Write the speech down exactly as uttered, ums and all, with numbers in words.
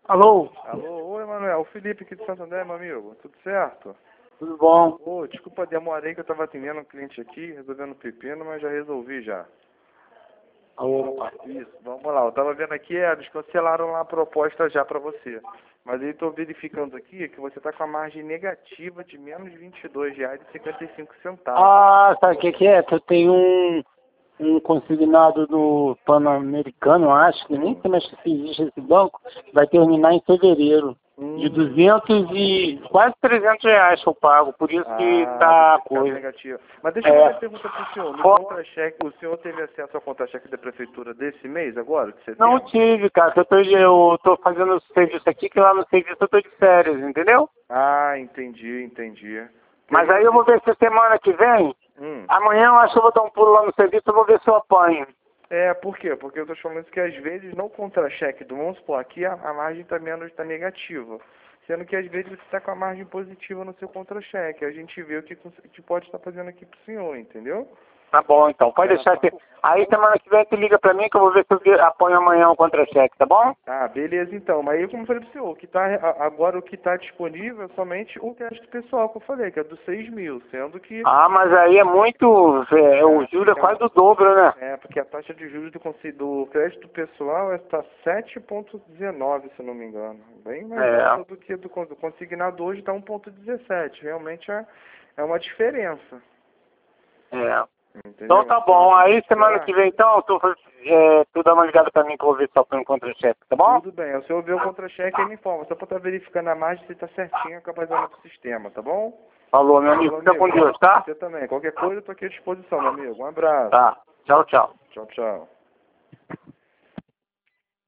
Alô? Alô, oi, Emanuel. O Felipe aqui de Santo André, meu amigo. Tudo certo? Tudo bom? Ô, desculpa, demorei que eu tava atendendo um cliente aqui, resolvendo um pepino, mas já resolvi já. Alô, rapaz. Isso, vamos lá. Eu tava vendo aqui, é, eles cancelaram lá a proposta já pra você. Mas aí tô verificando aqui que você tá com a margem negativa de menos vinte e dois reais e cinquenta e cinco centavos. Ah, sabe o que, que é? Que eu tenho um, um consignado do Pan-Americano, acho, que nem sei mais se existe esse banco, vai terminar em fevereiro. De Hum. duzentos e quase trezentos reais que eu pago, por isso que Ah, tá a deve ficar coisa. negativo. Mas deixa eu É. fazer uma pergunta pro senhor. No For- contra-cheque, o senhor teve acesso ao contra-cheque da prefeitura desse mês agora, de Não setembro? tive, cara, que eu tô, eu tô fazendo serviço aqui, que lá no serviço eu tô de férias, entendeu? Ah, entendi, entendi. Mas aí eu vou ver se semana que vem, Hum. amanhã eu acho que eu vou dar um pulo lá no serviço, eu vou ver se eu apanho. É, por quê? Porque eu tô falando que às vezes no contra-cheque do, vamos supor, aqui a, a margem tá menos, tá negativa. Sendo que às vezes você está com a margem positiva no seu contra-cheque. A gente vê o que, cons- que pode estar fazendo aqui pro senhor, entendeu? Tá bom, então. Pode Ela deixar fa- que... Aí semana que vem tu liga pra mim que eu vou ver se eu vi- apanho amanhã o contra-cheque, tá bom? Ah, beleza então. Mas aí, como eu falei pro senhor, o que tá, a- agora o que está disponível é somente o crédito pessoal que eu falei, que é dos seis mil, sendo que Ah, mas aí é muito... É, o é, juro é é quase uma- do dobro, né? é, porque a taxa de juros do, consi- do crédito pessoal está sete vírgula dezenove, se não me engano. Bem mais É, alta do que do, con- do consignado hoje, está um vírgula dezessete. Realmente é, é uma diferença. é. Entendeu? Então tá Então, bom. Aí semana tá? que vem, então, tu, é, tu dá uma ligada pra mim que eu vou ver se eu apanho o contra-cheque, tá bom? Tudo bem. Se eu ver o contra-cheque, ele informa. Só para estar verificando a margem se está certinho com a rapaziada do sistema, tá bom? Falou, meu amigo. Falou, Fica com amigo. Deus, tá? Você também. Qualquer coisa, eu tô aqui à disposição, meu amigo. Um abraço. Tá. Tchau, tchau. Tchau, tchau.